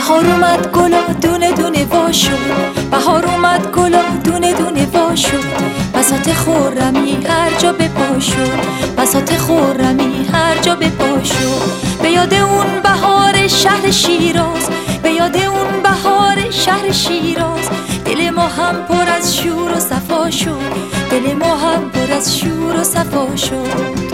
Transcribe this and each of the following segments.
بهار اومد گلا دونه دونه وا شد، بهار اومد گلا دونه دونه وا شد. بساط خرمی هر جا به پا شد، بساط خرمی هر جا به پا شد. به یاد اون بهار شهر شیراز، به یاد اون بهار شهر شیراز. دل ما هم پر از شور و صفا شد، دل ما هم پر از شور و صفا شد.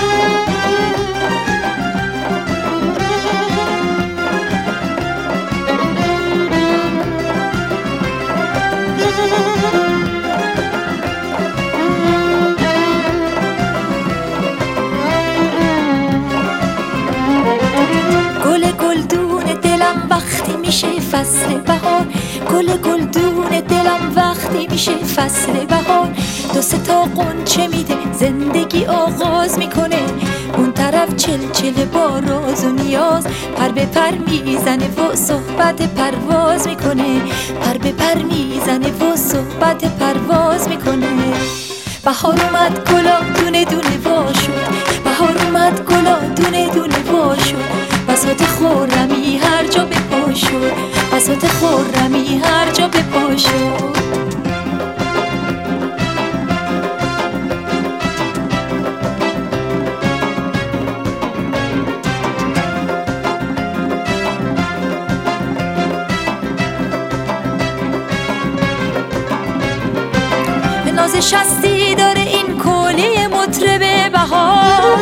وقتی میشه فصل بهار، گل گلدون دلم وقتی میشه فصل بهار. دو سه تا غنچه میده زندگی آغاز میکنه، اون طرف چلچله با راز و نیاز. پر به پر میزنه و صحبت پرواز میکنه، پر به پر میزنه و صحبت پرواز میکنه. بهار اومد گلا دونه دونه وا شد، بهار اومد گلا دونه دونه وا شد. بساط خرمی هر جا به پا شد، بساط خرمی هر جا به پا شد. ناز شستی داره این کولی مطرب بهار،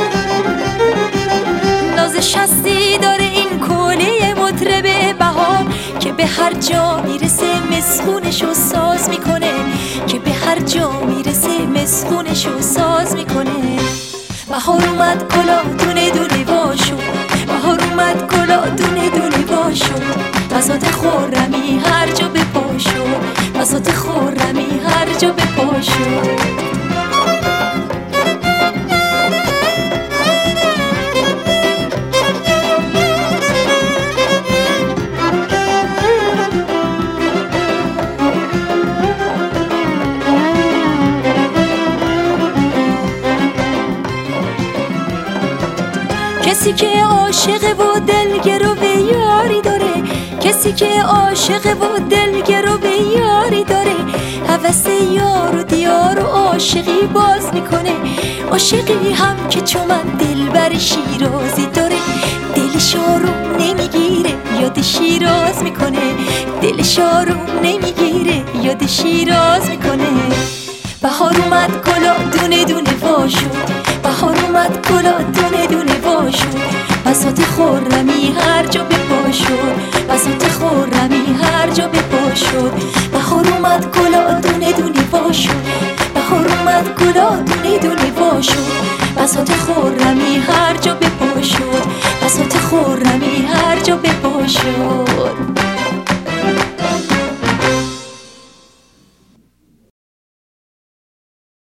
ناز شستی داره این کولی مطرب بهار. که به هر جا میرسه مسخونشو ساز میکنه، که به هر جا میرسه مسخونشو ساز میکنه. بهار اومد گلا دونه دونه وا شد، بهار اومد گلا دونه دونه وا شد. بساط خرمی هر جا به پا شد، بساط خرمی هر جا به پا شد. کسی که عاشق و دلگرو به یاری داره، کسی که عاشق و دلگرو به یاری داره. هوس یار و دیار و عاشقی باز میکنه، عاشقی هم که چون من دلبر شیرازی داره. دلش آروم نمیگیره یاد شیراز میکنه، دلش آروم نمیگیره یاد شیراز میکنه. بهار اومد گلا دونه دونه وا شد، بهار اومد گلا دونه دونه وا شد. بساط خرمی هر جا به پا شد، بساط خرمی هر جا به پا شد. بهار اومد گلا دونه دونه وا شد، بهار اومد گلا دونه دونه وا شد. بساط خرمی هر جا به پا شد، بساط خرمی هر جا به پا شد.